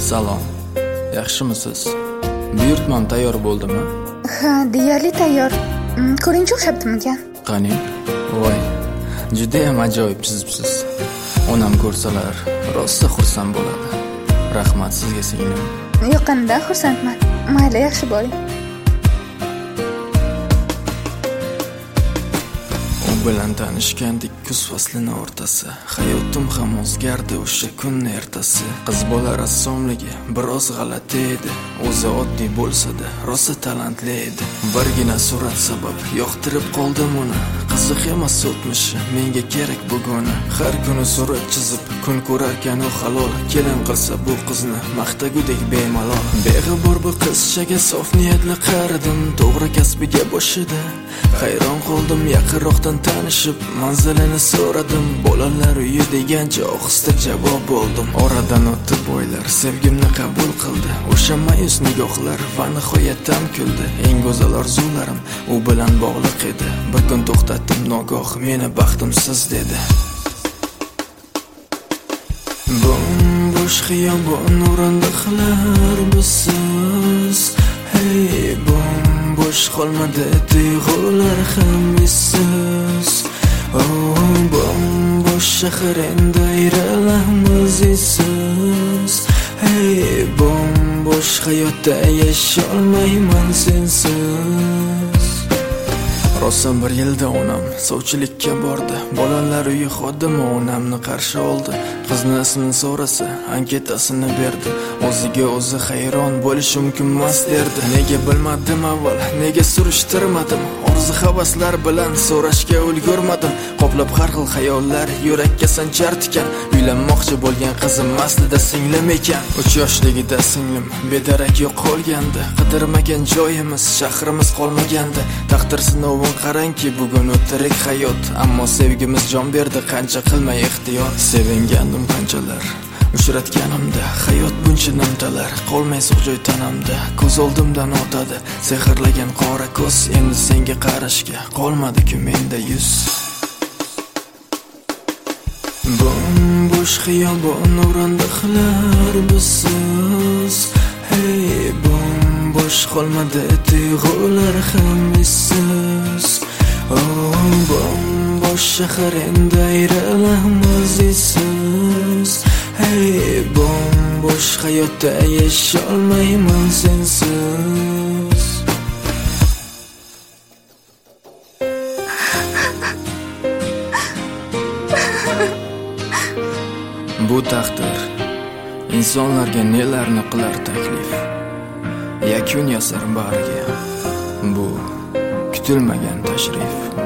Salom. Yaxshimisiz? Buyurtmam tayyor bo'ldimi? Ha, deyarli tayyor. Ko'ringchi o'xshabdimikan? Qani? Voy, juda ham ajoyib chizibsiz. Onam ko'rsalar, rosa xursand bo'ladi. Rahmat sizga singlim. Yo'qanda xursandman. Mayli, yaxshi bo'ling. bilan tanishgandik kuz faslining o'rtasi. Hayotim ham o'zgardi o'sha kunning ertasi. Qiz bola rassomligi biroz g'alati edi. O'zi oddiy bo'lsa-da, rosa talantli edi. Birgina surat sabab yoqtirib qoldim uni. Qiziq emas o'tmishi, menga kerak buguni. Har kuni surat chizib, kun ko'rarkan u halol. Kelin qilsa bu qizni maqtagudek bemalol. Beg'ubor bu qizchaga sof niyatli qaradim, to'g'ri kasbiga boshida. Hayron qoldim, yaqinroqdan tanishib, manzilini so'radim. Bolalar uyi degancha ohista javob oldim. Oradan o'tib oylar, sevgimni qabul qildi. O'sha mayus nigohlar va nihoyatdan kuldi. Eng go'zal orzularim u bilan bog'liq edi. Bir kun to'xtatdim nogoh, meni baxtimsiz dedi. Bo'sh xiyobon o'rindiqlar bizsiz. Hey, bo'sh qolmadi tuyg'ular ham izsiz. Bo'sh shahar endi ayrılamiz izsiz. Hey, bo'sh hayotda yasholmayman sensiz. Rosa bir yilda onam sovchilikka bordi. Bolalar uyi xodimi onamni qarshi oldi. Qizni ismini so'rasa, anketasini berdi. O'ziga o'zi hayron bo'lish mumkin emas derdi. Nega bilmadim avval, nega surishtirmadim? Orzu havaslar bilan so'rashga ulgurmadim. Qoplab har xil xayollar yurakka sanchar tikan. Uylanmoqchi bo'lgan qizim aslida singlim ekan. 3 yoshligida singlim bedarak yo'qolgandi. Qidirmagan joyimiz, shahrimiz qolmagandi. Taqdir sinovin qarangki, bugun o'tirik hayot. Ammo sevgimiz jon berdi, qancha qilmay ehtiyot. Sevingandim qanchalar, uchratganimda hayot buncha nimtalar. Qolmay so'q joy tanamda, ko'z oldimdan o'tadi sehrlagan qora ko'z. Endi senga qarashga qolmadi-ku menda yuz. Bo'sh xiyobon o'rindiqlar bizsiz. Hey, bo'sh qolmadi tuyg'ular ham izsiz. Bo'sh shahar endi ayrılamiz izsiz. Hey, bo'sh hayotda yasholmayman sensiz. Bu taqdir insonlarga nelarni qilar taklif. Yakun yasar bariga. Bu kutilmagan tashrif.